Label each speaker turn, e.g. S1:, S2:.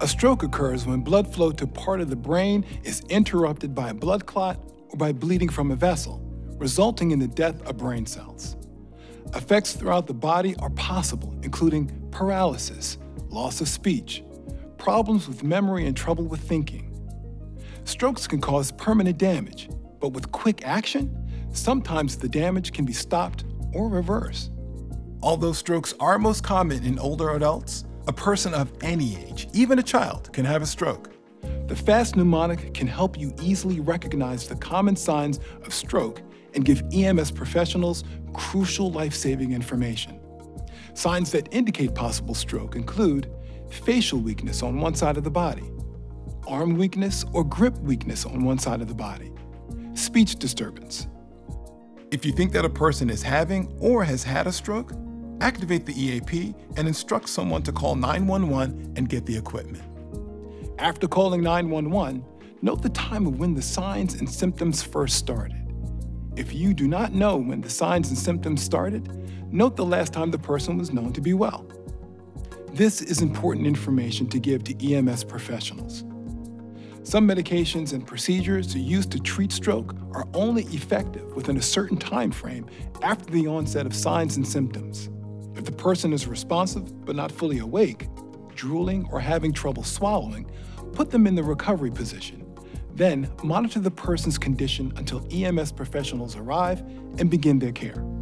S1: A stroke occurs when blood flow to part of the brain is interrupted by a blood clot or by bleeding from a vessel, resulting in the death of brain cells. Effects throughout the body are possible, including paralysis, loss of speech, problems with memory, and trouble with thinking. Strokes can cause permanent damage, but with quick action, sometimes the damage can be stopped or reversed. Although strokes are most common in older adults, a person of any age, even a child, can have a stroke. The fast mnemonic can help you easily recognize the common signs of stroke and give EMS professionals crucial life-saving information. Signs that indicate possible stroke include facial weakness on one side of the body, arm weakness or grip weakness on one side of the body, speech disturbance. If you think that a person is having or has had a stroke, activate the EAP and instruct someone to call 911 and get the equipment. After calling 911, note the time of when the signs and symptoms first started. If you do not know when the signs and symptoms started, note the last time the person was known to be well. This is important information to give to EMS professionals. Some medications and procedures used to treat stroke are only effective within a certain time frame after the onset of signs and symptoms. If the person is responsive but not fully awake, drooling, or having trouble swallowing, put them in the recovery position. Then monitor the person's condition until EMS professionals arrive and begin their care.